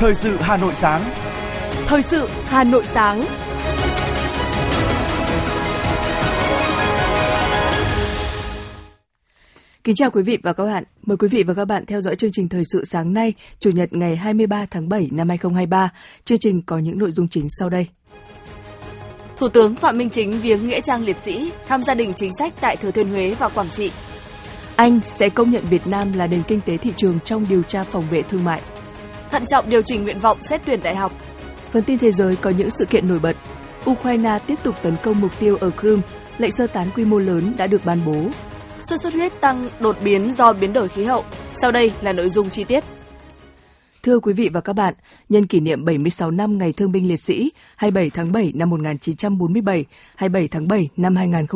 Thời sự Hà Nội sáng. Thời sự Hà Nội sáng. Kính chào quý vị và các bạn. Mời quý vị và các bạn theo dõi chương trình Thời sự sáng nay, Chủ nhật ngày 23 tháng 7 năm 2023. Chương trình có những nội dung chính sau đây. Thủ tướng Phạm Minh Chính viếng nghĩa trang liệt sĩ, thăm gia đình chính sách tại Thừa Thiên Huế và Quảng Trị. Anh sẽ công nhận Việt Nam là nền kinh tế thị trường trong điều tra phòng vệ thương mại. Thận trọng điều chỉnh nguyện vọng xét tuyển đại học. Phần tin thế giới có những sự kiện nổi bật. Ukraine tiếp tục tấn công mục tiêu ở Crimea, lệnh sơ tán quy mô lớn đã được ban bố. Sốt xuất huyết tăng đột biến do biến đổi khí hậu. Sau đây là nội dung chi tiết. Thưa quý vị và các bạn, nhân kỷ niệm 76 năm Ngày Thương binh Liệt sĩ 27 tháng 7 năm 1947, 27 tháng 7 năm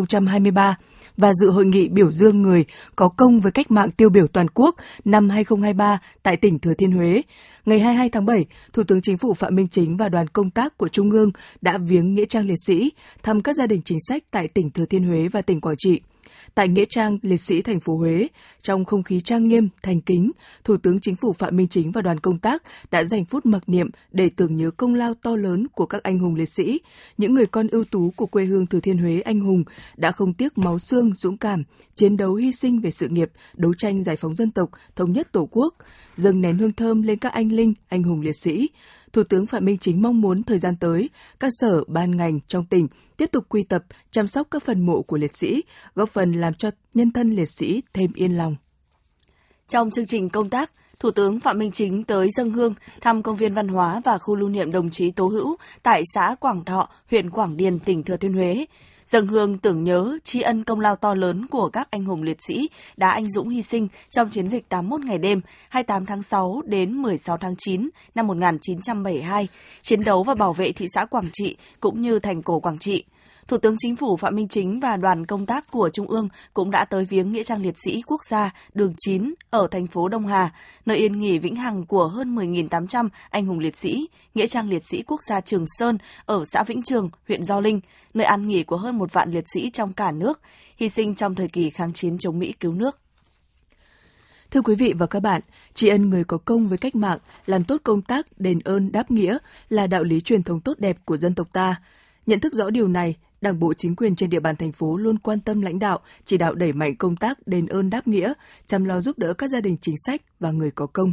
2023 và dự hội nghị biểu dương người có công với cách mạng tiêu biểu toàn quốc năm 2023 tại tỉnh Thừa Thiên Huế. Ngày 22 tháng 7, Thủ tướng Chính phủ Phạm Minh Chính và đoàn công tác của Trung ương đã viếng nghĩa trang liệt sĩ, thăm các gia đình chính sách tại tỉnh Thừa Thiên Huế và tỉnh Quảng Trị. Tại nghĩa trang liệt sĩ thành phố Huế, trong không khí trang nghiêm, thành kính, Thủ tướng Chính phủ Phạm Minh Chính và đoàn công tác đã dành phút mặc niệm để tưởng nhớ công lao to lớn của các anh hùng liệt sĩ, những người con ưu tú của quê hương Thừa Thiên Huế anh hùng đã không tiếc máu xương, dũng cảm, chiến đấu hy sinh về sự nghiệp, đấu tranh giải phóng dân tộc, thống nhất Tổ quốc, dâng nén hương thơm lên các anh linh, anh hùng liệt sĩ. Thủ tướng Phạm Minh Chính mong muốn thời gian tới, các sở, ban ngành trong tỉnh tiếp tục quy tập, chăm sóc các phần mộ của liệt sĩ, góp phần làm cho nhân thân liệt sĩ thêm yên lòng. Trong chương trình công tác, Thủ tướng Phạm Minh Chính tới dâng hương thăm công viên văn hóa và khu lưu niệm đồng chí Tố Hữu tại xã Quảng Thọ, huyện Quảng Điền, tỉnh Thừa Thiên Huế. Dâng hương tưởng nhớ, tri ân công lao to lớn của các anh hùng liệt sĩ đã anh dũng hy sinh trong chiến dịch 81 ngày đêm 28 tháng 6 đến 16 tháng 9 năm 1972, chiến đấu và bảo vệ thị xã Quảng Trị cũng như thành cổ Quảng Trị. Thủ tướng Chính phủ Phạm Minh Chính và đoàn công tác của Trung ương cũng đã tới viếng nghĩa trang liệt sĩ quốc gia đường 9 ở thành phố Đông Hà, nơi yên nghỉ vĩnh hằng của hơn 10.800 anh hùng liệt sĩ, nghĩa trang liệt sĩ quốc gia Trường Sơn ở xã Vĩnh Trường, huyện Gio Linh, nơi an nghỉ của hơn 1 vạn liệt sĩ trong cả nước, hy sinh trong thời kỳ kháng chiến chống Mỹ cứu nước. Thưa quý vị và các bạn, tri ân người có công với cách mạng, làm tốt công tác đền ơn đáp nghĩa là đạo lý truyền thống tốt đẹp của dân tộc ta. Nhận thức rõ điều này, Đảng bộ chính quyền trên địa bàn thành phố luôn quan tâm lãnh đạo, chỉ đạo đẩy mạnh công tác đền ơn đáp nghĩa, chăm lo giúp đỡ các gia đình chính sách và người có công.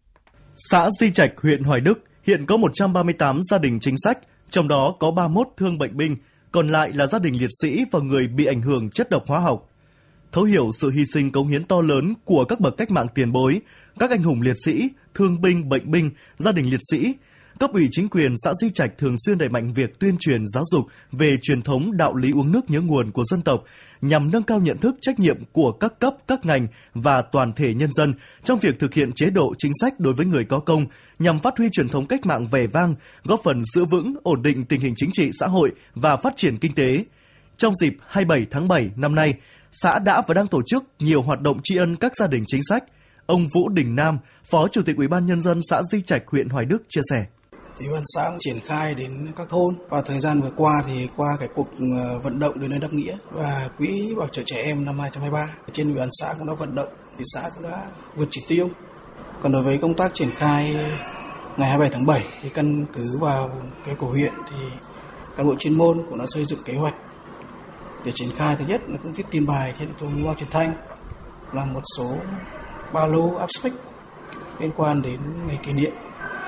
Xã Di Trạch, huyện Hoài Đức hiện có 138 gia đình chính sách, trong đó có 31 thương bệnh binh, còn lại là gia đình liệt sĩ và người bị ảnh hưởng chất độc hóa học. Thấu hiểu sự hy sinh cống hiến to lớn của các bậc cách mạng tiền bối, các anh hùng liệt sĩ, thương binh, bệnh binh, gia đình liệt sĩ, cấp ủy chính quyền xã Di Trạch thường xuyên đẩy mạnh việc tuyên truyền giáo dục về truyền thống đạo lý uống nước nhớ nguồn của dân tộc nhằm nâng cao nhận thức trách nhiệm của các cấp, các ngành và toàn thể nhân dân trong việc thực hiện chế độ chính sách đối với người có công nhằm phát huy truyền thống cách mạng vẻ vang, góp phần giữ vững, ổn định tình hình chính trị xã hội và phát triển kinh tế. Trong dịp 27 tháng 7 năm nay, xã đã và đang tổ chức nhiều hoạt động tri ân các gia đình chính sách. Ông Vũ Đình Nam, Phó Chủ tịch Ủy ban Nhân dân xã Di Trạch, huyện Hoài Đức chia sẻ. Ủy ban xã cũng triển khai đến các thôn và thời gian vừa qua thì qua cái cuộc vận động đền ơn đáp nghĩa và quỹ bảo trợ trẻ em năm 2023 trên Ủy ban xã cũng đã vận động thì xã cũng đã vượt chỉ tiêu. Còn đối với công tác triển khai ngày 27 tháng 7 thì căn cứ vào cái của huyện thì cán bộ chuyên môn cũng đã xây dựng kế hoạch để triển khai. Thứ nhất là cũng viết tin bài trên hệ thống loa truyền thanh, làm một số ba lô abstract liên quan đến ngày kỷ niệm.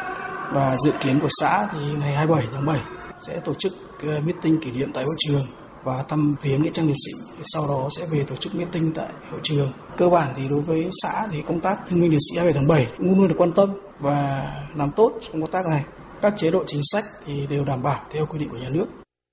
Và dự kiến của xã thì ngày 27 tháng 7 sẽ tổ chức meeting kỷ niệm tại hội trường và thăm viếng nghĩa trang liệt sĩ. Sau đó sẽ về tổ chức meeting tại hội trường. Cơ bản thì đối với xã thì công tác thương binh liệt sĩ 27 tháng 7 luôn luôn được quan tâm và làm tốt trong công tác này. Các chế độ chính sách thì đều đảm bảo theo quy định của nhà nước.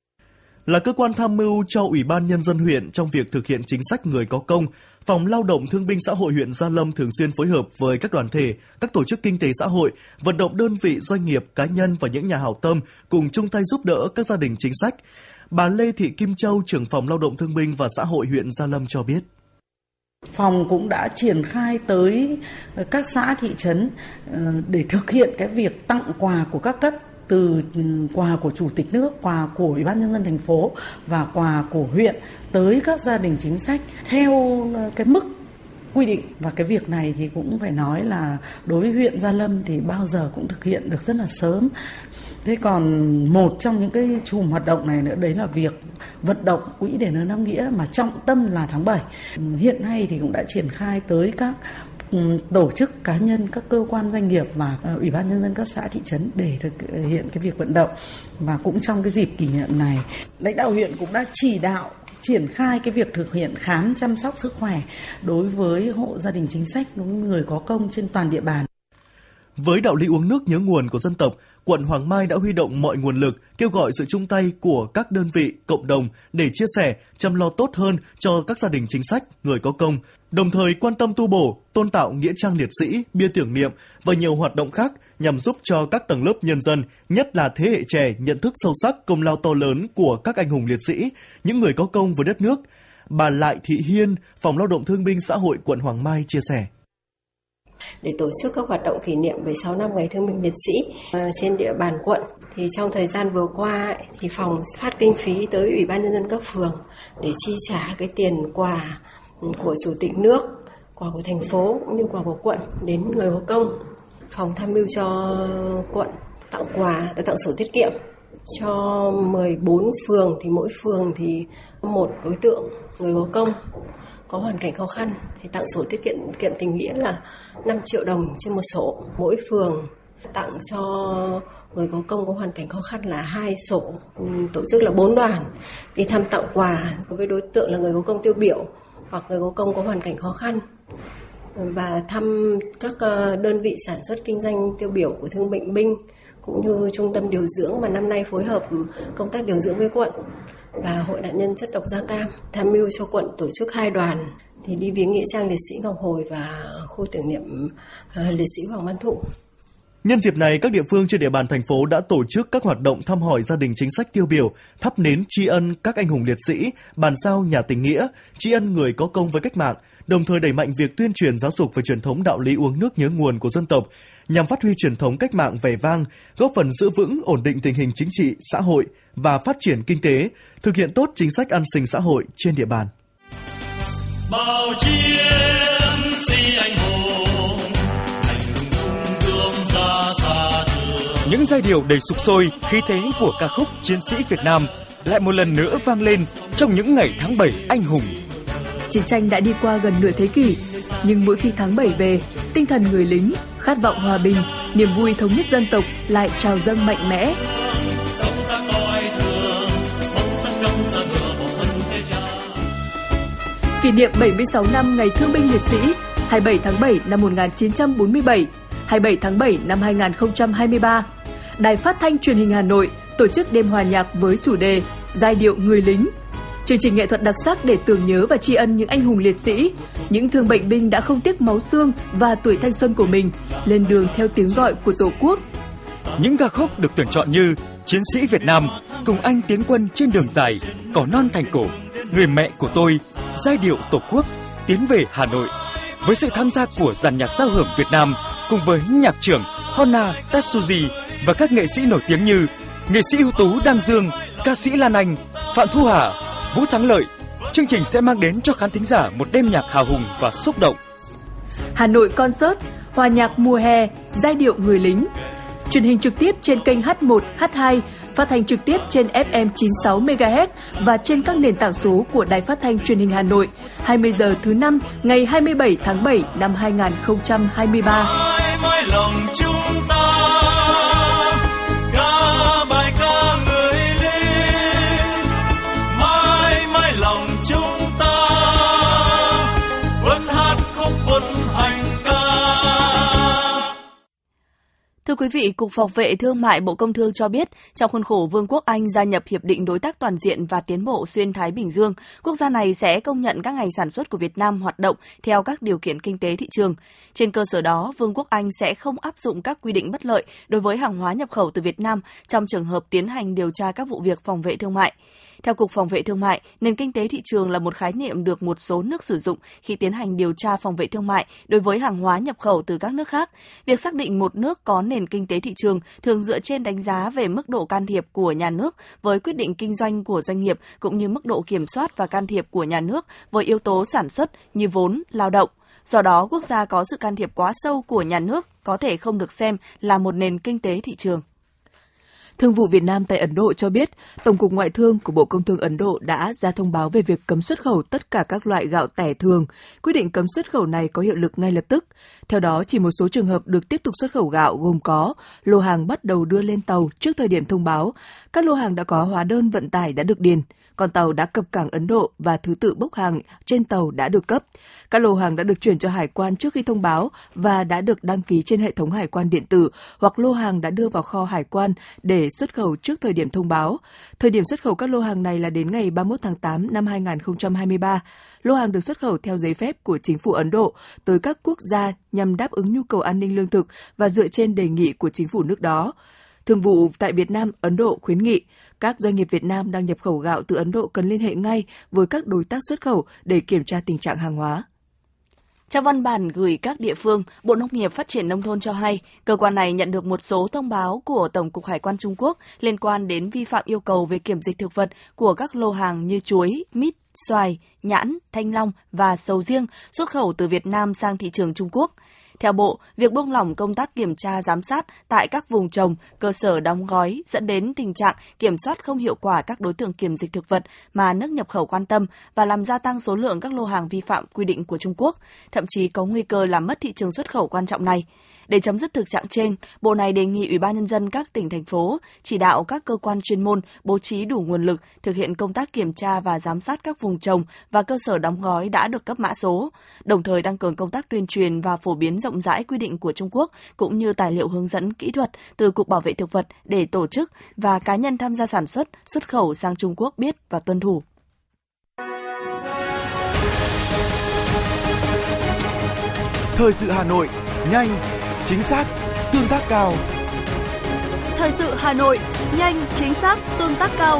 Là cơ quan tham mưu cho Ủy ban Nhân dân huyện trong việc thực hiện chính sách người có công, Phòng Lao động Thương binh Xã hội huyện Gia Lâm thường xuyên phối hợp với các đoàn thể, các tổ chức kinh tế xã hội, vận động đơn vị, doanh nghiệp, cá nhân và những nhà hảo tâm cùng chung tay giúp đỡ các gia đình chính sách. Bà Lê Thị Kim Châu, trưởng Phòng Lao động Thương binh và Xã hội huyện Gia Lâm cho biết. Phòng cũng đã triển khai tới các xã thị trấn để thực hiện cái việc tặng quà của các cấp, từ quà của Chủ tịch nước, quà của Ủy ban Nhân dân thành phố và quà của huyện tới các gia đình chính sách theo cái mức quy định. Và cái việc này thì cũng phải nói là đối với huyện Gia Lâm thì bao giờ cũng thực hiện được rất là sớm. Thế còn một trong những cái chùm hoạt động này nữa đấy là việc vận động quỹ đền ơn đáp nghĩa, mà trọng tâm là tháng 7. Hiện nay thì cũng đã triển khai tới các tổ chức cá nhân, các cơ quan doanh nghiệp và ủy ban nhân dân các xã thị trấn để thực hiện cái việc vận động. Và cũng trong cái dịp kỷ niệm này, lãnh đạo huyện cũng đã chỉ đạo triển khai cái việc thực hiện khám chăm sóc sức khỏe đối với hộ gia đình chính sách, đối với người có công trên toàn địa bàn. Với đạo lý uống nước nhớ nguồn của dân tộc, quận Hoàng Mai đã huy động mọi nguồn lực, kêu gọi sự chung tay của các đơn vị, cộng đồng để chia sẻ, chăm lo tốt hơn cho các gia đình chính sách, người có công, đồng thời quan tâm tu bổ, tôn tạo nghĩa trang liệt sĩ, bia tưởng niệm và nhiều hoạt động khác nhằm giúp cho các tầng lớp nhân dân, nhất là thế hệ trẻ nhận thức sâu sắc công lao to lớn của các anh hùng liệt sĩ, những người có công với đất nước. Bà Lại Thị Hiên, Phòng Lao động Thương binh Xã hội quận Hoàng Mai chia sẻ. Để tổ chức các hoạt động kỷ niệm 76 năm Ngày Thương binh Liệt sĩ trên địa bàn quận, thì trong thời gian vừa qua thì phòng phát kinh phí tới Ủy ban nhân dân các phường để chi trả cái tiền quà của Chủ tịch nước, quà của thành phố cũng như quà của quận đến người có công. Phòng tham mưu cho quận tặng quà, tặng sổ tiết kiệm cho 14 phường, thì mỗi phường thì một đối tượng người có công có hoàn cảnh khó khăn thì tặng sổ tiết kiệm tình nghĩa là 5 triệu đồng trên một sổ. Mỗi phường tặng cho người có công có hoàn cảnh khó khăn là 2 sổ. Tổ chức là 4 đoàn đi thăm tặng quà với đối tượng là người có công tiêu biểu hoặc người có công có hoàn cảnh khó khăn, và thăm các đơn vị sản xuất kinh doanh tiêu biểu của thương bệnh binh cũng như trung tâm điều dưỡng mà năm nay phối hợp công tác điều dưỡng với quận và Hội nạn nhân chất độc da cam. Tham mưu cho quận tổ chức 2 đoàn thì đi viếng nghĩa trang liệt sĩ Ngọc Hồi và khu tưởng niệm liệt sĩ Hoàng Văn Thụ. Nhân dịp này, các địa phương trên địa bàn thành phố đã tổ chức các hoạt động thăm hỏi gia đình chính sách tiêu biểu, thắp nến tri ân các anh hùng liệt sĩ, bàn giao nhà tình nghĩa, tri ân người có công với cách mạng, đồng thời đẩy mạnh việc tuyên truyền giáo dục về truyền thống đạo lý uống nước nhớ nguồn của dân tộc, nhằm phát huy truyền thống cách mạng vẻ vang, góp phần giữ vững ổn định tình hình chính trị, xã hội và phát triển kinh tế, thực hiện tốt chính sách an sinh xã hội trên địa bàn. Bao chiến sĩ anh hùng, anh hùng tung gươm ra xa trường. Những giai điệu đầy sục sôi, khí thế của ca khúc Chiến sĩ Việt Nam lại một lần nữa vang lên trong những ngày tháng 7 anh hùng. Chiến tranh đã đi qua gần nửa thế kỷ, nhưng mỗi khi tháng 7 về, tinh thần người lính, khát vọng hòa bình, niềm vui thống nhất dân tộc lại trào dâng mạnh mẽ. Kỷ niệm 76 năm Ngày Thương binh Liệt sĩ 27 tháng 7 năm 1947, 27 tháng 7 năm 2023, Đài Phát thanh Truyền hình Hà Nội tổ chức đêm hòa nhạc với chủ đề Giai điệu người lính. Chương trình nghệ thuật đặc sắc để tưởng nhớ và tri ân những anh hùng liệt sĩ, những thương bệnh binh đã không tiếc máu xương và tuổi thanh xuân của mình lên đường theo tiếng gọi của Tổ quốc. Những ca khúc được tuyển chọn như Chiến sĩ Việt Nam, Cùng anh tiến quân trên đường dài, Cỏ non thành cổ, Người mẹ của tôi, Giai điệu Tổ quốc, Tiến về Hà Nội. Với sự tham gia của dàn nhạc giao hưởng Việt Nam cùng với nhạc trưởng Honna Tatsuji và các nghệ sĩ nổi tiếng như nghệ sĩ ưu tú Đăng Dương, ca sĩ Lan Anh, Phạm Thu Hà, Vũ Thắng Lợi, chương trình sẽ mang đến cho khán thính giả một đêm nhạc hào hùng và xúc động. Hà Nội Concert, hòa nhạc mùa hè, giai điệu người lính. Truyền hình trực tiếp trên kênh H1, H2, phát thanh trực tiếp trên FM 96 MHz và trên các nền tảng số của Đài Phát thanh Truyền hình Hà Nội. 20 giờ thứ 5 ngày 27 tháng 7 năm 2023. Mãi lòng chúng ta ca bài ca người lính, mãi mãi lòng chúng ta vẫn hát khúc quân hành ca. Thưa quý vị, Cục Phòng vệ Thương mại Bộ Công Thương cho biết, trong khuôn khổ Vương quốc Anh gia nhập Hiệp định Đối tác Toàn diện và Tiến bộ Xuyên Thái Bình Dương, quốc gia này sẽ công nhận các ngành sản xuất của Việt Nam hoạt động theo các điều kiện kinh tế thị trường. Trên cơ sở đó, Vương quốc Anh sẽ không áp dụng các quy định bất lợi đối với hàng hóa nhập khẩu từ Việt Nam trong trường hợp tiến hành điều tra các vụ việc phòng vệ thương mại. Theo Cục Phòng vệ Thương mại, nền kinh tế thị trường là một khái niệm được một số nước sử dụng khi tiến hành điều tra phòng vệ thương mại đối với hàng hóa nhập khẩu từ các nước khác. Việc xác định một nước có nền kinh tế thị trường thường dựa trên đánh giá về mức độ can thiệp của nhà nước với quyết định kinh doanh của doanh nghiệp cũng như mức độ kiểm soát và can thiệp của nhà nước với yếu tố sản xuất như vốn, lao động. Do đó, quốc gia có sự can thiệp quá sâu của nhà nước có thể không được xem là một nền kinh tế thị trường. Thương vụ Việt Nam tại Ấn Độ cho biết, Tổng cục Ngoại thương của Bộ Công Thương Ấn Độ đã ra thông báo về việc cấm xuất khẩu tất cả các loại gạo tẻ thường. Quyết định cấm xuất khẩu này có hiệu lực ngay lập tức. Theo đó, chỉ một số trường hợp được tiếp tục xuất khẩu gạo gồm có lô hàng bắt đầu đưa lên tàu trước thời điểm thông báo, các lô hàng đã có hóa đơn vận tải đã được điền, con tàu đã cập cảng Ấn Độ và thứ tự bốc hàng trên tàu đã được cấp. Các lô hàng đã được chuyển cho hải quan trước khi thông báo và đã được đăng ký trên hệ thống hải quan điện tử, hoặc lô hàng đã đưa vào kho hải quan để xuất khẩu trước thời điểm thông báo. Thời điểm xuất khẩu các lô hàng này là đến ngày 31 tháng 8 năm 2023. Lô hàng được xuất khẩu theo giấy phép của chính phủ Ấn Độ tới các quốc gia nhằm đáp ứng nhu cầu an ninh lương thực và dựa trên đề nghị của chính phủ nước đó. Thương vụ tại Việt Nam, Ấn Độ khuyến nghị các doanh nghiệp Việt Nam đang nhập khẩu gạo từ Ấn Độ cần liên hệ ngay với các đối tác xuất khẩu để kiểm tra tình trạng hàng hóa. Trong văn bản gửi các địa phương, Bộ Nông nghiệp Phát triển Nông thôn cho hay, cơ quan này nhận được một số thông báo của Tổng cục Hải quan Trung Quốc liên quan đến vi phạm yêu cầu về kiểm dịch thực vật của các lô hàng như chuối, mít, xoài, nhãn, thanh long và sầu riêng xuất khẩu từ Việt Nam sang thị trường Trung Quốc. Theo Bộ, việc buông lỏng công tác kiểm tra giám sát tại các vùng trồng, cơ sở đóng gói dẫn đến tình trạng kiểm soát không hiệu quả các đối tượng kiểm dịch thực vật mà nước nhập khẩu quan tâm và làm gia tăng số lượng các lô hàng vi phạm quy định của Trung Quốc, thậm chí có nguy cơ làm mất thị trường xuất khẩu quan trọng này. Để chấm dứt thực trạng trên, Bộ này đề nghị Ủy ban Nhân dân các tỉnh, thành phố chỉ đạo các cơ quan chuyên môn bố trí đủ nguồn lực thực hiện công tác kiểm tra và giám sát các vùng trồng và cơ sở đóng gói đã được cấp mã số, đồng thời tăng cường công tác tuyên truyền và phổ biến rộng rãi quy định của Trung Quốc cũng như tài liệu hướng dẫn kỹ thuật từ Cục Bảo vệ Thực vật để tổ chức và cá nhân tham gia sản xuất, xuất khẩu sang Trung Quốc biết và tuân thủ. Thời sự Hà Nội, nhanh, chính xác, tương tác cao. Thời sự Hà Nội, nhanh, chính xác, tương tác cao.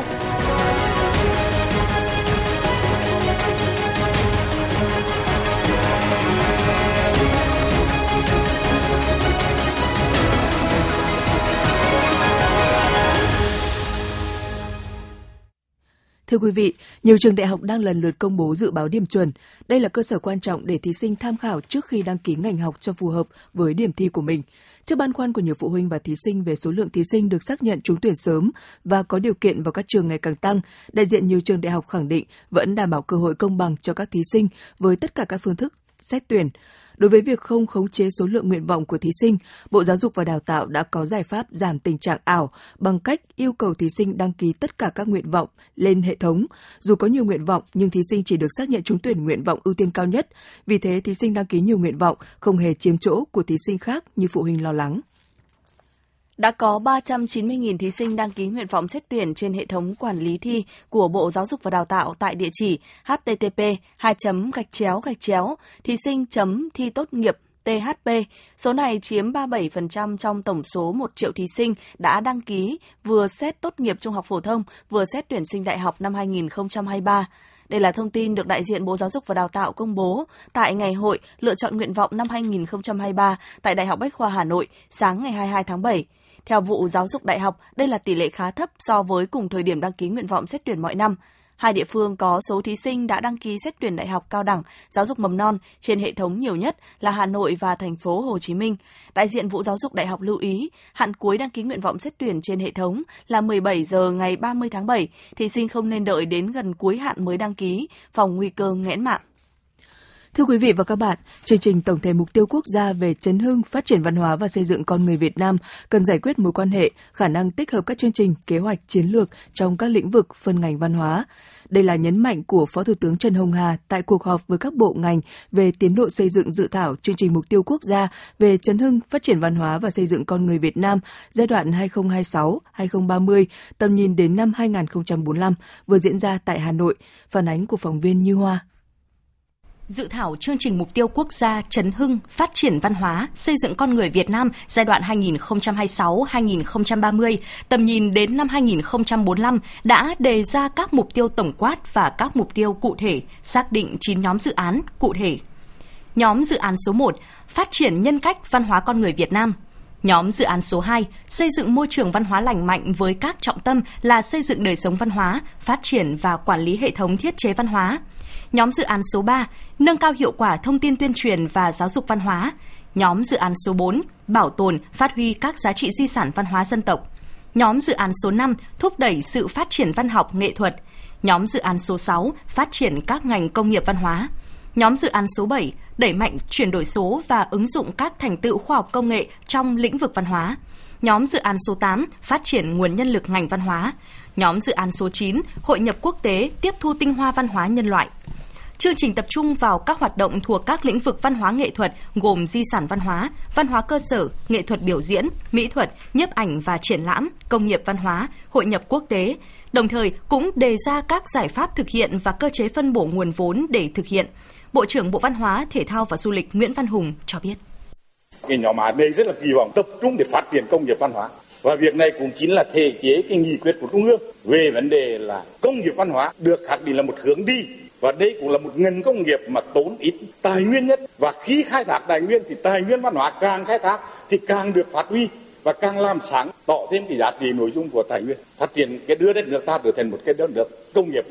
Thưa quý vị, nhiều trường đại học đang lần lượt công bố dự báo điểm chuẩn. Đây là cơ sở quan trọng để thí sinh tham khảo trước khi đăng ký ngành học cho phù hợp với điểm thi của mình. Trước băn khoăn của nhiều phụ huynh và thí sinh về số lượng thí sinh được xác nhận trúng tuyển sớm và có điều kiện vào các trường ngày càng tăng, đại diện nhiều trường đại học khẳng định vẫn đảm bảo cơ hội công bằng cho các thí sinh với tất cả các phương thức xét tuyển. Đối với việc không khống chế số lượng nguyện vọng của thí sinh, Bộ Giáo dục và Đào tạo đã có giải pháp giảm tình trạng ảo bằng cách yêu cầu thí sinh đăng ký tất cả các nguyện vọng lên hệ thống. Dù có nhiều nguyện vọng nhưng thí sinh chỉ được xác nhận trúng tuyển nguyện vọng ưu tiên cao nhất. Vì thế, thí sinh đăng ký nhiều nguyện vọng không hề chiếm chỗ của thí sinh khác như phụ huynh lo lắng. Đã có 390.000 thí sinh đăng ký nguyện vọng xét tuyển trên hệ thống quản lý thi của Bộ Giáo dục và Đào tạo tại địa chỉ http://thí sinh.thi-tốt-nghiệp THP. Số này chiếm 37% trong tổng số 1 triệu thí sinh đã đăng ký vừa xét tốt nghiệp trung học phổ thông, vừa xét tuyển sinh đại học năm 2023. Đây là thông tin được đại diện Bộ Giáo dục và Đào tạo công bố tại Ngày hội Lựa chọn nguyện vọng năm 2023 tại Đại học Bách khoa Hà Nội sáng ngày 22 tháng 7. Theo Vụ Giáo dục Đại học, đây là tỷ lệ khá thấp so với cùng thời điểm đăng ký nguyện vọng xét tuyển mọi năm. Hai địa phương có số thí sinh đã đăng ký xét tuyển đại học cao đẳng, giáo dục mầm non trên hệ thống nhiều nhất là Hà Nội và thành phố Hồ Chí Minh. Đại diện Vụ Giáo dục Đại học lưu ý, hạn cuối đăng ký nguyện vọng xét tuyển trên hệ thống là 17 giờ ngày 30 tháng 7. Thí sinh không nên đợi đến gần cuối hạn mới đăng ký, phòng nguy cơ nghẽn mạng. Thưa quý vị và các bạn, chương trình Tổng thể Mục tiêu Quốc gia về chấn hưng, phát triển văn hóa và xây dựng con người Việt Nam cần giải quyết mối quan hệ, khả năng tích hợp các chương trình, kế hoạch, chiến lược trong các lĩnh vực phân ngành văn hóa. Đây là nhấn mạnh của Phó Thủ tướng Trần Hồng Hà tại cuộc họp với các bộ ngành về tiến độ xây dựng dự thảo chương trình Mục tiêu Quốc gia về chấn hưng, phát triển văn hóa và xây dựng con người Việt Nam giai đoạn 2026-2030, tầm nhìn đến năm 2045 vừa diễn ra tại Hà Nội. Phản ánh của phóng viên Như Hoa. Dự thảo chương trình mục tiêu quốc gia chấn hưng, phát triển văn hóa, xây dựng con người Việt Nam giai đoạn 2026-2030, tầm nhìn đến năm 2045 đã đề ra các mục tiêu tổng quát và các mục tiêu cụ thể, xác định 9 nhóm dự án cụ thể. Nhóm dự án số 1, phát triển nhân cách văn hóa con người Việt Nam. Nhóm dự án số 2, xây dựng môi trường văn hóa lành mạnh với các trọng tâm là xây dựng đời sống văn hóa, phát triển và quản lý hệ thống thiết chế văn hóa. Nhóm dự án số 3, nâng cao hiệu quả thông tin tuyên truyền và giáo dục văn hóa. Nhóm dự án số 4, bảo tồn, phát huy các giá trị di sản văn hóa dân tộc. Nhóm dự án số 5, thúc đẩy sự phát triển văn học, nghệ thuật. Nhóm dự án số 6, phát triển các ngành công nghiệp văn hóa. Nhóm dự án số 7, đẩy mạnh chuyển đổi số và ứng dụng các thành tựu khoa học công nghệ trong lĩnh vực văn hóa. Nhóm dự án số 8, phát triển nguồn nhân lực ngành văn hóa. Nhóm dự án số 9, hội nhập quốc tế, tiếp thu tinh hoa văn hóa nhân loại. Chương trình tập trung vào các hoạt động thuộc các lĩnh vực văn hóa nghệ thuật gồm di sản văn hóa cơ sở, nghệ thuật biểu diễn, mỹ thuật, nhiếp ảnh và triển lãm, công nghiệp văn hóa, hội nhập quốc tế, đồng thời cũng đề ra các giải pháp thực hiện và cơ chế phân bổ nguồn vốn để thực hiện. Bộ trưởng Bộ Văn hóa, Thể thao và Du lịch Nguyễn Văn Hùng cho biết. Cái nhóm A đây rất là kỳ vọng tập trung để phát triển công nghiệp văn hóa. Và việc này cũng chính là thể chế cái nghị quyết của Trung ương về vấn đề là công nghiệp văn hóa được xác định là một hướng đi. Và đây cũng là một ngành công nghiệp mà tốn ít tài nguyên nhất. Và khi khai thác tài nguyên thì tài nguyên văn hóa càng khai thác thì càng được phát huy và càng làm sáng tỏ thêm cái giá trị nội dung của tài nguyên. Phát triển cái đưa đất nước ta trở thành một cái đất nước công nghiệp.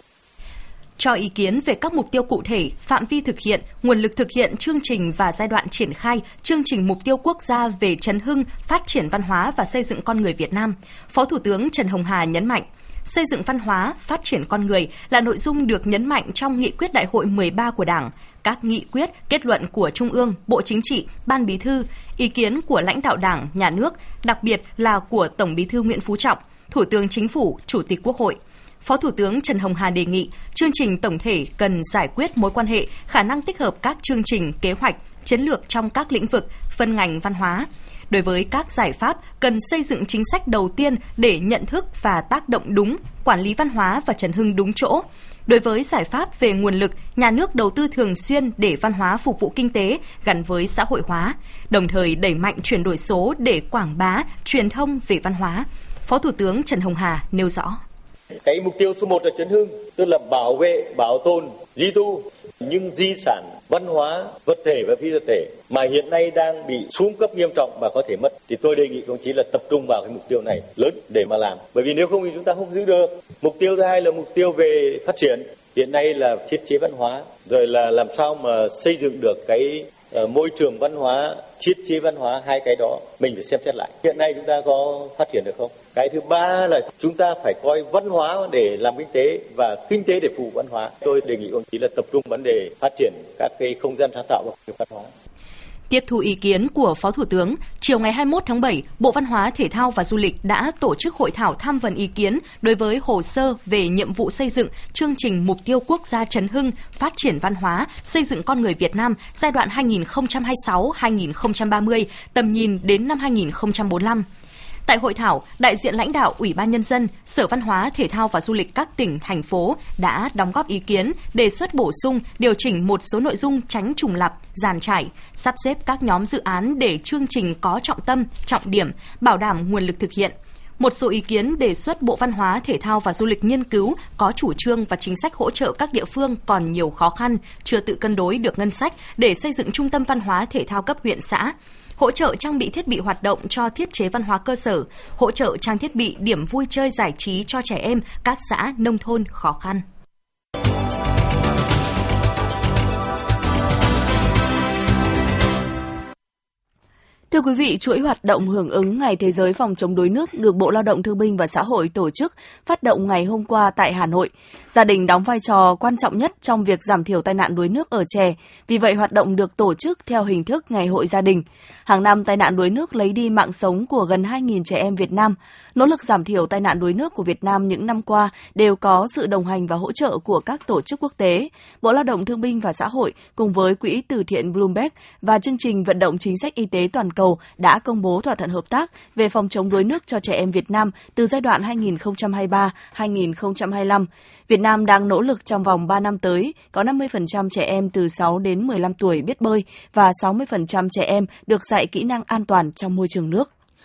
Cho ý kiến về các mục tiêu cụ thể, phạm vi thực hiện, nguồn lực thực hiện chương trình và giai đoạn triển khai chương trình mục tiêu quốc gia về trấn hưng, phát triển văn hóa và xây dựng con người Việt Nam, Phó Thủ tướng Trần Hồng Hà nhấn mạnh, xây dựng văn hóa, phát triển con người là nội dung được nhấn mạnh trong nghị quyết Đại hội 13 của Đảng, các nghị quyết, kết luận của Trung ương, Bộ Chính trị, Ban Bí thư, ý kiến của lãnh đạo Đảng, Nhà nước, đặc biệt là của Tổng Bí thư Nguyễn Phú Trọng, Thủ tướng Chính phủ, Chủ tịch Quốc hội. Phó Thủ tướng Trần Hồng Hà đề nghị chương trình tổng thể cần giải quyết mối quan hệ, khả năng tích hợp các chương trình, kế hoạch, chiến lược trong các lĩnh vực, phân ngành văn hóa. Đối với các giải pháp, cần xây dựng chính sách đầu tiên để nhận thức và tác động đúng, quản lý văn hóa và trấn hưng đúng chỗ. Đối với giải pháp về nguồn lực, nhà nước đầu tư thường xuyên để văn hóa phục vụ kinh tế gắn với xã hội hóa, đồng thời đẩy mạnh chuyển đổi số để quảng bá, truyền thông về văn hóa. Phó Thủ tướng Trần Hồng Hà nêu rõ. Cái mục tiêu số 1 là trấn hưng, tức là bảo vệ, bảo tồn, duy tu những di sản văn hóa vật thể và phi vật thể mà hiện nay đang bị xuống cấp nghiêm trọng và có thể mất, thì tôi đề nghị đồng chí là tập trung vào cái mục tiêu này lớn để mà làm, bởi vì nếu không thì chúng ta không giữ được. Mục tiêu thứ hai là mục tiêu về phát triển, hiện nay là thiết chế văn hóa, rồi là làm sao mà xây dựng được cái môi trường văn hóa, thiết chế văn hóa, hai cái đó mình phải xem xét lại. Hiện nay chúng ta có phát triển được không? Cái thứ ba là chúng ta phải coi văn hóa để làm kinh tế và kinh tế để phục vụ văn hóa. Tôi đề nghị ông chí là tập trung vấn đề phát triển các cái không gian sáng tạo và văn hóa. Tiếp thu ý kiến của Phó Thủ tướng, chiều ngày 21 tháng 7, Bộ Văn hóa, Thể thao và Du lịch đã tổ chức hội thảo tham vấn ý kiến đối với hồ sơ về nhiệm vụ xây dựng chương trình mục tiêu quốc gia trấn hưng, phát triển văn hóa, xây dựng con người Việt Nam giai đoạn 2026-2030, tầm nhìn đến năm 2045. Tại hội thảo, đại diện lãnh đạo Ủy ban Nhân dân, Sở Văn hóa, Thể thao và Du lịch các tỉnh, thành phố đã đóng góp ý kiến, đề xuất bổ sung, điều chỉnh một số nội dung tránh trùng lặp, dàn trải, sắp xếp các nhóm dự án để chương trình có trọng tâm, trọng điểm, bảo đảm nguồn lực thực hiện. Một số ý kiến đề xuất Bộ Văn hóa, Thể thao và Du lịch nghiên cứu có chủ trương và chính sách hỗ trợ các địa phương còn nhiều khó khăn, chưa tự cân đối được ngân sách để xây dựng trung tâm văn hóa thể thao cấp huyện xã, hỗ trợ trang bị thiết bị hoạt động cho thiết chế văn hóa cơ sở, hỗ trợ trang thiết bị điểm vui chơi giải trí cho trẻ em các xã nông thôn khó khăn. Thưa quý vị, chuỗi hoạt động hưởng ứng Ngày Thế giới phòng chống đuối nước được Bộ Lao động Thương binh và Xã hội tổ chức phát động ngày hôm qua tại Hà Nội. Gia đình đóng vai trò quan trọng nhất trong việc giảm thiểu tai nạn đuối nước ở trẻ. Vì vậy, hoạt động được tổ chức theo hình thức ngày hội gia đình. Hàng năm, tai nạn đuối nước lấy đi mạng sống của gần 2.000 trẻ em Việt Nam. Nỗ lực giảm thiểu tai nạn đuối nước của Việt Nam những năm qua đều có sự đồng hành và hỗ trợ của các tổ chức quốc tế. Bộ Lao động Thương binh và Xã hội cùng với Quỹ Từ thiện Bloomberg và chương trình vận động chính sách y tế toàn cầu đã công bố thỏa thuận hợp tác về phòng chống đuối nước cho trẻ em Việt Nam từ giai đoạn 2023-2025. Việt Nam đang nỗ lực trong vòng 3 năm tới có 50% trẻ em từ 6 đến 15 tuổi biết bơi và 60% trẻ em được dạy kỹ năng an toàn trong môi trường nước.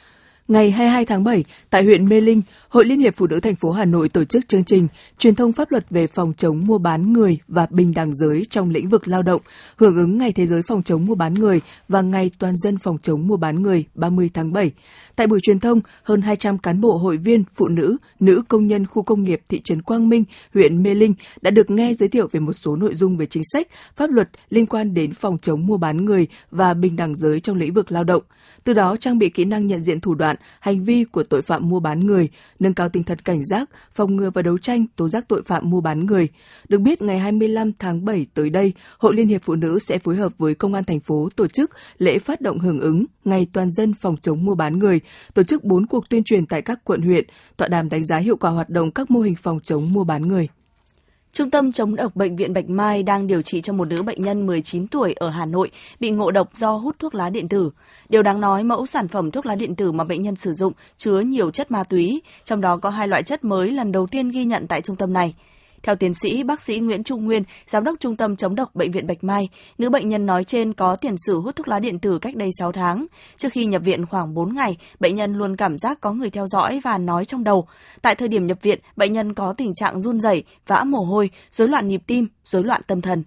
Ngày 22 tháng 7, tại huyện Mê Linh, Hội Liên hiệp Phụ nữ thành phố Hà Nội tổ chức chương trình truyền thông pháp luật về phòng chống mua bán người và bình đẳng giới trong lĩnh vực lao động, hưởng ứng Ngày Thế giới phòng chống mua bán người và Ngày Toàn dân phòng chống mua bán người 30 tháng 7. Tại buổi truyền thông, hơn 200 cán bộ hội viên, phụ nữ, nữ công nhân khu công nghiệp thị trấn Quang Minh, huyện Mê Linh đã được nghe giới thiệu về một số nội dung về chính sách, pháp luật liên quan đến phòng chống mua bán người và bình đẳng giới trong lĩnh vực lao động. Từ đó trang bị kỹ năng nhận diện thủ đoạn, hành vi của tội phạm mua bán người, nâng cao tinh thần cảnh giác, phòng ngừa và đấu tranh tố giác tội phạm mua bán người. Được biết, ngày 25 tháng 7 tới đây, Hội Liên hiệp Phụ nữ sẽ phối hợp với Công an thành phố tổ chức lễ phát động hưởng ứng Ngày Toàn dân phòng chống mua bán người, tổ chức 4 cuộc tuyên truyền tại các quận huyện, tọa đàm đánh giá hiệu quả hoạt động các mô hình phòng chống mua bán người. Trung tâm chống độc Bệnh viện Bạch Mai đang điều trị cho một nữ bệnh nhân 19 tuổi ở Hà Nội bị ngộ độc do hút thuốc lá điện tử. Điều đáng nói, mẫu sản phẩm thuốc lá điện tử mà bệnh nhân sử dụng chứa nhiều chất ma túy, trong đó có 2 loại chất mới lần đầu tiên ghi nhận tại trung tâm này. Theo tiến sĩ bác sĩ Nguyễn Trung Nguyên, giám đốc Trung tâm chống độc Bệnh viện Bạch Mai, nữ bệnh nhân nói trên có tiền sử hút thuốc lá điện tử cách đây 6 tháng. Trước khi nhập viện khoảng 4 ngày, bệnh nhân luôn cảm giác có người theo dõi và nói trong đầu. Tại thời điểm nhập viện, bệnh nhân có tình trạng run rẩy, vã mồ hôi, rối loạn nhịp tim, rối loạn tâm thần.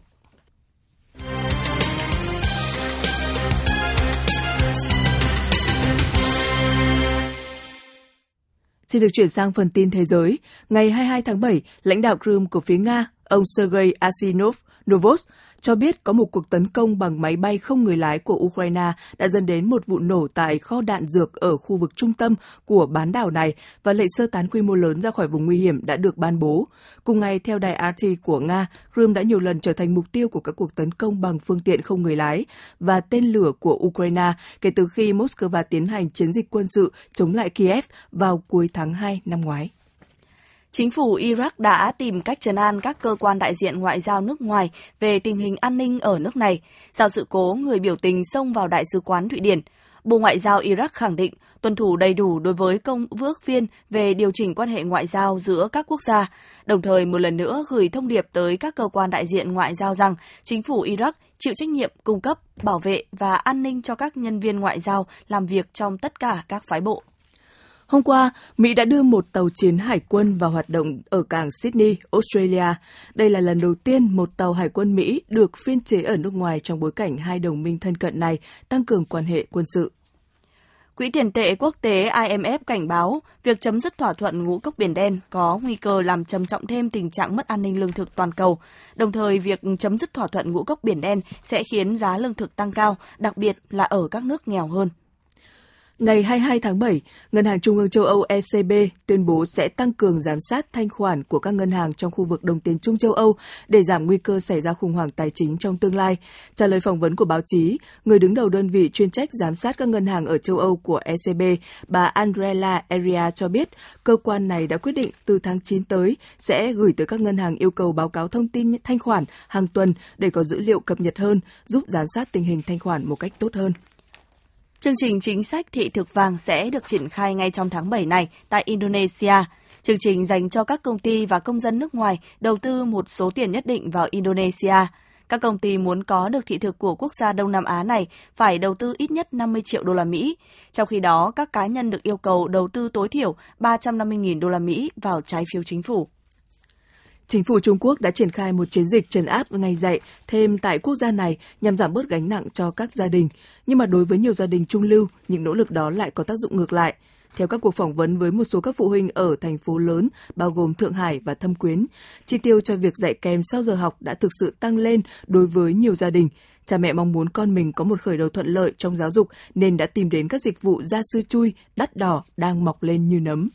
Xin được chuyển sang phần tin thế giới. Ngày 22 tháng 7, lãnh đạo Crimea của phía Nga, ông Sergei Asinov cho biết có một cuộc tấn công bằng máy bay không người lái của Ukraine đã dẫn đến một vụ nổ tại kho đạn dược ở khu vực trung tâm của bán đảo này và lệnh sơ tán quy mô lớn ra khỏi vùng nguy hiểm đã được ban bố. Cùng ngày, theo đài RT của Nga, Crimea đã nhiều lần trở thành mục tiêu của các cuộc tấn công bằng phương tiện không người lái và tên lửa của Ukraine kể từ khi Moscow tiến hành chiến dịch quân sự chống lại Kiev vào cuối tháng 2 năm ngoái. Chính phủ Iraq đã tìm cách trấn an các cơ quan đại diện ngoại giao nước ngoài về tình hình an ninh ở nước này sau sự cố người biểu tình xông vào Đại sứ quán Thụy Điển. Bộ Ngoại giao Iraq khẳng định tuân thủ đầy đủ đối với công ước viên về điều chỉnh quan hệ ngoại giao giữa các quốc gia, đồng thời một lần nữa gửi thông điệp tới các cơ quan đại diện ngoại giao rằng chính phủ Iraq chịu trách nhiệm cung cấp, bảo vệ và an ninh cho các nhân viên ngoại giao làm việc trong tất cả các phái bộ. Hôm qua, Mỹ đã đưa một tàu chiến hải quân vào hoạt động ở cảng Sydney, Australia. Đây là lần đầu tiên một tàu hải quân Mỹ được phiên chế ở nước ngoài trong bối cảnh hai đồng minh thân cận này tăng cường quan hệ quân sự. Quỹ tiền tệ quốc tế IMF cảnh báo việc chấm dứt thỏa thuận ngũ cốc Biển Đen có nguy cơ làm trầm trọng thêm tình trạng mất an ninh lương thực toàn cầu. Đồng thời, việc chấm dứt thỏa thuận ngũ cốc Biển Đen sẽ khiến giá lương thực tăng cao, đặc biệt là ở các nước nghèo hơn. Ngày 22 tháng 7, Ngân hàng Trung ương châu Âu ECB tuyên bố sẽ tăng cường giám sát thanh khoản của các ngân hàng trong khu vực đồng tiền chung châu Âu để giảm nguy cơ xảy ra khủng hoảng tài chính trong tương lai. Trả lời phỏng vấn của báo chí, người đứng đầu đơn vị chuyên trách giám sát các ngân hàng ở châu Âu của ECB, bà Andrea Eria cho biết cơ quan này đã quyết định từ tháng 9 tới sẽ gửi tới các ngân hàng yêu cầu báo cáo thông tin thanh khoản hàng tuần để có dữ liệu cập nhật hơn, giúp giám sát tình hình thanh khoản một cách tốt hơn. Chương trình chính sách thị thực vàng sẽ được triển khai ngay trong tháng 7 này tại Indonesia. Chương trình dành cho các công ty và công dân nước ngoài đầu tư một số tiền nhất định vào Indonesia. Các công ty muốn có được thị thực của quốc gia Đông Nam Á này phải đầu tư ít nhất 50 triệu đô la Mỹ. Trong khi đó, các cá nhân được yêu cầu đầu tư tối thiểu 350.000 đô la Mỹ vào trái phiếu chính phủ. Chính phủ Trung Quốc đã triển khai một chiến dịch trấn áp ngày dạy thêm tại quốc gia này nhằm giảm bớt gánh nặng cho các gia đình. Nhưng mà đối với nhiều gia đình trung lưu, những nỗ lực đó lại có tác dụng ngược lại. Theo các cuộc phỏng vấn với một số các phụ huynh ở thành phố lớn, bao gồm Thượng Hải và Thâm Quyến, chi tiêu cho việc dạy kèm sau giờ học đã thực sự tăng lên đối với nhiều gia đình. Cha mẹ mong muốn con mình có một khởi đầu thuận lợi trong giáo dục nên đã tìm đến các dịch vụ gia sư chui đắt đỏ đang mọc lên như nấm.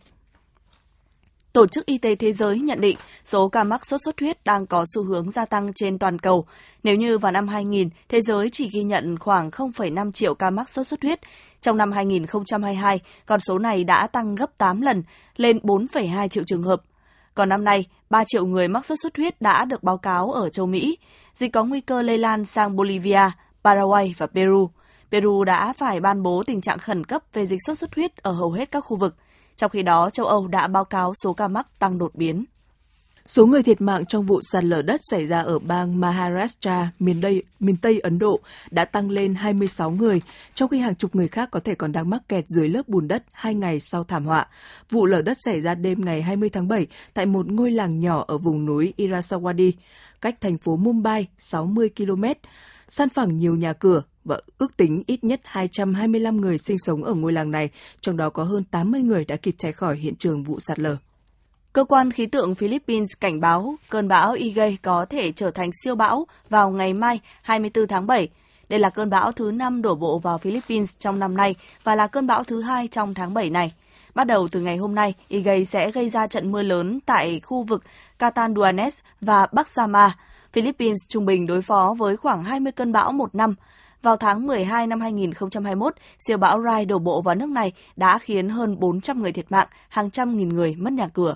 Tổ chức Y tế Thế giới nhận định số ca mắc sốt xuất huyết đang có xu hướng gia tăng trên toàn cầu. Nếu như vào năm 2000, thế giới chỉ ghi nhận khoảng 0,5 triệu ca mắc sốt xuất huyết, trong năm 2022, con số này đã tăng gấp 8 lần, lên 4,2 triệu trường hợp. Còn năm nay, 3 triệu người mắc sốt xuất huyết đã được báo cáo ở châu Mỹ. Dịch có nguy cơ lây lan sang Bolivia, Paraguay và Peru. Peru đã phải ban bố tình trạng khẩn cấp về dịch sốt xuất huyết ở hầu hết các khu vực. Trong khi đó, châu Âu đã báo cáo số ca mắc tăng đột biến. Số người thiệt mạng trong vụ sạt lở đất xảy ra ở bang Maharashtra, miền Tây Ấn Độ đã tăng lên 26 người, trong khi hàng chục người khác có thể còn đang mắc kẹt dưới lớp bùn đất 2 ngày sau thảm họa. Vụ lở đất xảy ra đêm ngày 20 tháng 7 tại một ngôi làng nhỏ ở vùng núi Irasawadi, cách thành phố Mumbai 60 km, san phẳng nhiều nhà cửa và ước tính ít nhất 225 người sinh sống ở ngôi làng này, trong đó có hơn 80 người đã kịp chạy khỏi hiện trường vụ sạt lở. Cơ quan khí tượng Philippines cảnh báo cơn bão Igay có thể trở thành siêu bão vào ngày mai 24 tháng 7. Đây là cơn bão thứ 5 đổ bộ vào Philippines trong năm nay và là cơn bão thứ 2 trong tháng 7 này. Bắt đầu từ ngày hôm nay, Igay sẽ gây ra trận mưa lớn tại khu vực Catanduanes và Bắc Samar. Philippines trung bình đối phó với khoảng 20 cơn bão một năm. Vào tháng 12 năm 2021, siêu bão Rai đổ bộ vào nước này đã khiến hơn 400 người thiệt mạng, hàng trăm nghìn người mất nhà cửa.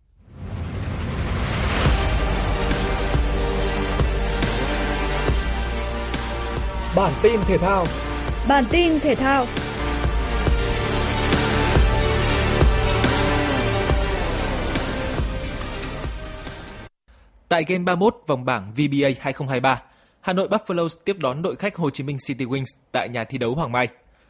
Bản tin thể thao. Tại game 31 vòng bảng VBA 2023, Hà Nội Buffaloes tiếp đón đội khách Hồ Chí Minh City Wings tại nhà thi đấu Hoàng Mai.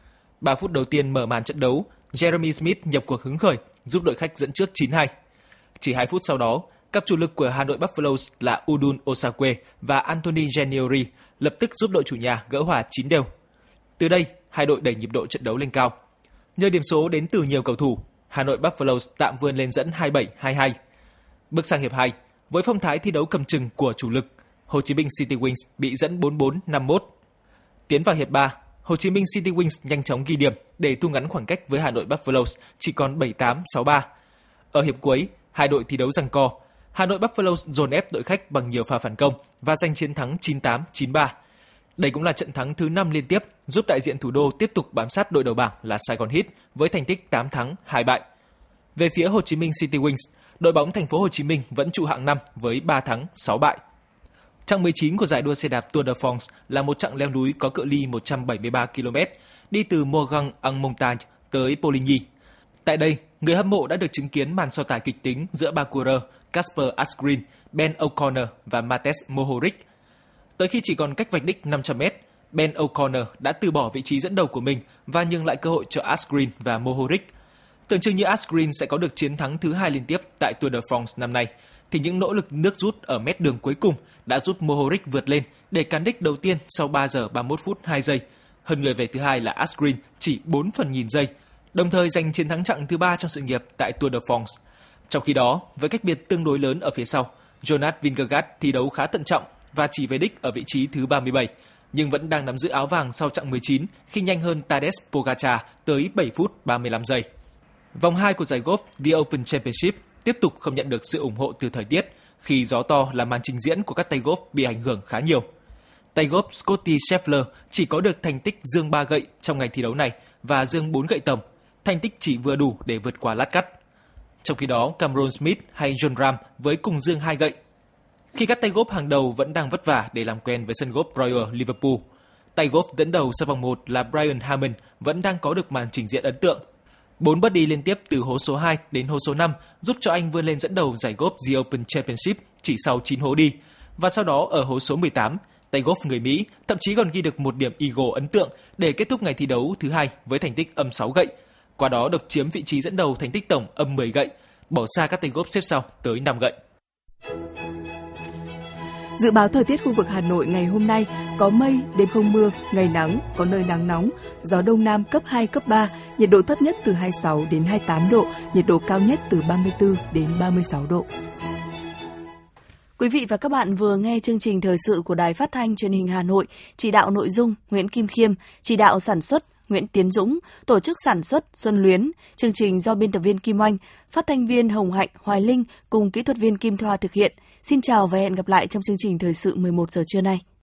3 phút đầu tiên mở màn trận đấu, Jeremy Smith nhập cuộc hứng khởi, giúp đội khách dẫn trước 9-2. Chỉ 2 phút sau đó, các chủ lực của Hà Nội Buffaloes là Udun Osakwe và Anthony Geniori lập tức giúp đội chủ nhà gỡ hòa 9-đều. Từ đây, hai đội đẩy nhịp độ trận đấu lên cao. Nhờ điểm số đến từ nhiều cầu thủ, Hà Nội Buffaloes tạm vươn lên dẫn 27-22. Bước sang hiệp 2, với phong thái thi đấu cầm chừng của chủ lực, Hồ Chí Minh City Wings bị dẫn 44-51. Tiến vào hiệp 3, Hồ Chí Minh City Wings nhanh chóng ghi điểm để thu ngắn khoảng cách với Hà Nội Buffaloes chỉ còn 7-8-6-3. Ở hiệp cuối, hai đội thi đấu giằng co. Hà Nội Buffaloes dồn ép đội khách bằng nhiều pha phản công và giành chiến thắng 9-8-9-3. Đây cũng là trận thắng thứ 5 liên tiếp giúp đại diện thủ đô tiếp tục bám sát đội đầu bảng là Sài Gòn Heat với thành tích 8 thắng 2 bại. Về phía Hồ Chí Minh City Wings, đội bóng thành phố Hồ Chí Minh vẫn trụ hạng 5 với 3 thắng 6 bại. Chặng 19 của giải đua xe đạp Tour de France là một chặng leo núi có cự ly 173 km, đi từ Morgan en Montagne tới Poligny. Tại đây, người hâm mộ đã được chứng kiến màn so tài kịch tính giữa ba coureur Kasper Asgreen, Ben O'Connor và Matej Mohoric. Tới khi chỉ còn cách vạch đích 500m, Ben O'Connor đã từ bỏ vị trí dẫn đầu của mình và nhường lại cơ hội cho Asgreen và Mohoric. Tưởng chừng như Asgreen sẽ có được chiến thắng thứ 2 liên tiếp tại Tour de France năm nay, thì những nỗ lực nước rút ở mét đường cuối cùng đã giúp Mohoric vượt lên để cán đích đầu tiên sau 3 giờ 31 phút 2 giây. Hơn người về thứ hai là Asgreen chỉ 4 phần nghìn giây, đồng thời giành chiến thắng chặng thứ 3 trong sự nghiệp tại Tour de France. Trong khi đó, với cách biệt tương đối lớn ở phía sau, Jonas Vingegaard thi đấu khá thận trọng và chỉ về đích ở vị trí thứ 37, nhưng vẫn đang nắm giữ áo vàng sau chặng 19 khi nhanh hơn Tadej Pogačar tới 7 phút 35 giây. Vòng 2 của giải golf The Open Championship tiếp tục không nhận được sự ủng hộ từ thời tiết khi gió to làm màn trình diễn của các tay golf bị ảnh hưởng khá nhiều. Tay golf Scottie Scheffler chỉ có được thành tích giương 3 gậy trong ngày thi đấu này và giương 4 gậy tổng, thành tích chỉ vừa đủ để vượt qua lát cắt. Trong khi đó, Cameron Smith hay Jon Rahm với cùng giương 2 gậy. Khi các tay golf hàng đầu vẫn đang vất vả để làm quen với sân golf Royal Liverpool, tay golf dẫn đầu sau vòng 1 là Brian Harman vẫn đang có được màn trình diễn ấn tượng. 4 birdie liên tiếp từ hố số 2 đến hố số 5 giúp cho anh vươn lên dẫn đầu giải golf The Open Championship chỉ sau 9 hố đi. Và sau đó ở hố số 18, tay golf người Mỹ thậm chí còn ghi được một điểm eagle ấn tượng để kết thúc ngày thi đấu thứ 2 với thành tích âm 6 gậy. Qua đó được chiếm vị trí dẫn đầu thành tích tổng âm 10 gậy, bỏ xa các tay golf xếp sau tới 5 gậy. Dự báo thời tiết khu vực Hà Nội ngày hôm nay có mây, đêm không mưa, ngày nắng, có nơi nắng nóng, gió đông nam cấp 2, cấp 3, nhiệt độ thấp nhất từ 26 đến 28 độ, nhiệt độ cao nhất từ 34 đến 36 độ. Quý vị và các bạn vừa nghe chương trình thời sự của Đài Phát thanh Truyền hình Hà Nội, chỉ đạo nội dung Nguyễn Kim Khiêm, chỉ đạo sản xuất Nguyễn Tiến Dũng, tổ chức sản xuất Xuân Luyến, chương trình do biên tập viên Kim Oanh, phát thanh viên Hồng Hạnh, Hoài Linh cùng kỹ thuật viên Kim Thoa thực hiện. Xin chào và hẹn gặp lại trong chương trình thời sự 11 giờ trưa nay.